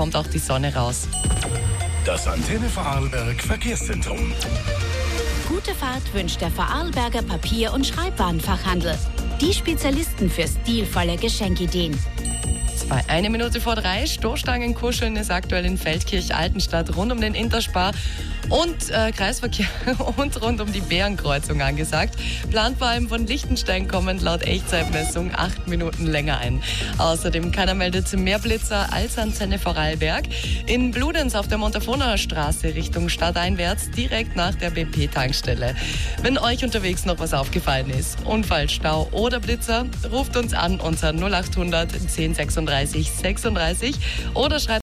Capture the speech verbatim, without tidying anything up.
kommt auch die Sonne raus. Das Antenne Vorarlberg Verkehrszentrum. Gute Fahrt wünscht der Vorarlberger Papier- und Schreibwarenfachhandel. Die Spezialisten für stilvolle Geschenkideen. Bei eine Minute vor drei, Stoßstangenkuscheln ist aktuell in Feldkirch-Altenstadt rund um den Interspar und äh, Kreisverkehr und rund um die Bärenkreuzung angesagt. Plant vor allem von Liechtenstein kommend laut Echtzeitmessung acht Minuten länger ein. Außerdem keiner meldet mehr Blitzer als Antenne Vorarlberg. In Bludenz auf der Montafoner Straße Richtung stadteinwärts direkt nach der B P-Tankstelle. Wenn euch unterwegs noch was aufgefallen ist, Unfall, Stau oder Blitzer, ruft uns an unter null acht hundert zehn sechsunddreißig sechsunddreißig oder schreibt